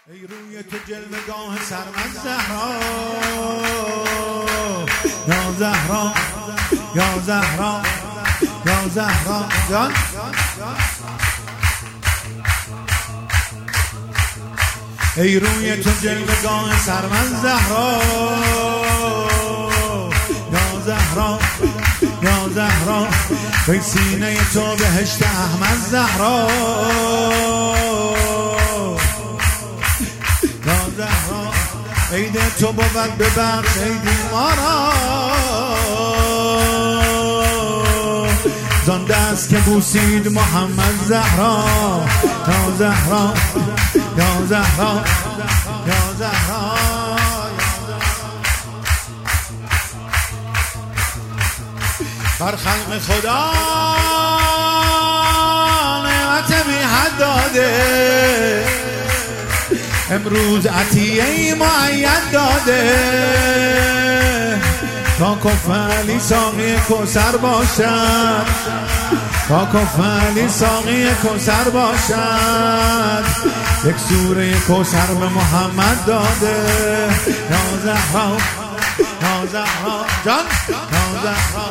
ای روی تو جلوه‌گاه سرمست زهرا، یا زهرا یا زهرا یا زهرا جان. ای روی تو جلوه‌گاه سرمست زهرا، یا زهرا یا زهرا، ای سینه تو بهشت احمد زهرا، یا زهرا، عید تو بود ببخش عیدی ما را، زان دست که بوسید محمد زهرا، یا زهرا یا زهرا یا زهرا. بر خلق خدا نعمت بی حد داده، امروز عطیه معید داده، تا کفلی ساقی کوثر باشد، تا کفلی ساقی کوثر باشد، یک سوره کوثر به محمد داده، یا زهرا یا زهرا جان، یا زهرا.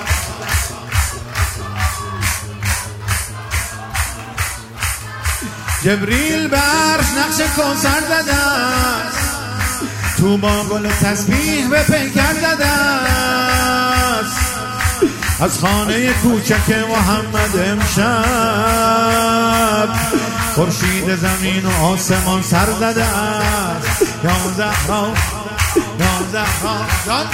جبریل به عرش نقش کوثر زده است، تو با گل تسبیح به پیکر زده است، از خانه کوچک محمد امشب خورشید زمین و آسمان سر زده است، یا زهرا یا زهرا جان.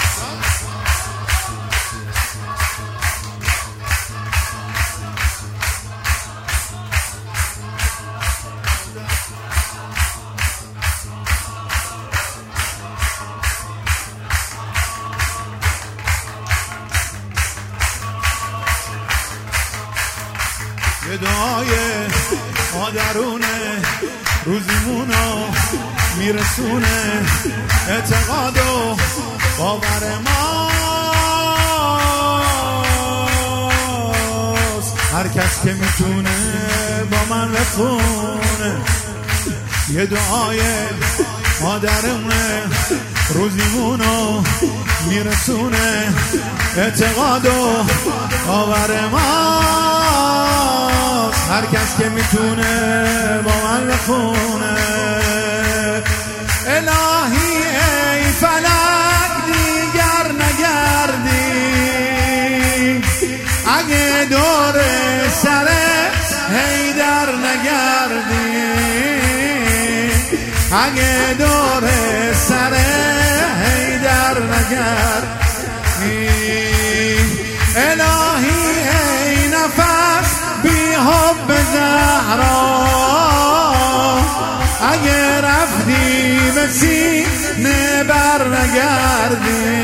یه دعای مادرونه روزیمونو میرسونه، اعتقاد و باور ماست، هر کس که میتونه با من بخونه. یه دعای مادرونه روزیمونو میرسونه، اعتقاد و باور ماست، هر کس که میتونه با من بخونه. الهی ای فلک دیگر نگردی، اگه دور سر حیدر نگردی، اگه دور سر حیدر نگردی. الهی ای نفس بی حب زهرا، اگه رفتی به سینه بر نگردی،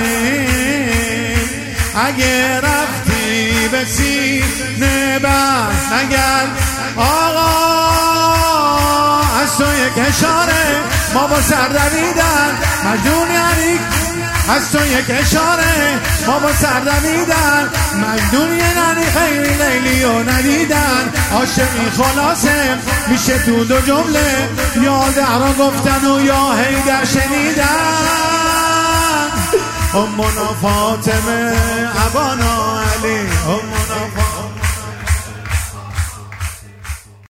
اگه رفتی به سینه بر نگردی. آقا از تو یک اشاره ما با سر دویدن مجنون، یعنی از تو یک اشاره ما با سر دویدن مجنون، یعنی خیلی لیلی و ندیدن. عاشقی خلاصه میشه تو دو جمله، یا زهرا گفتن و یا حیدر شنیدن. امنا فاطمه ابانا علی،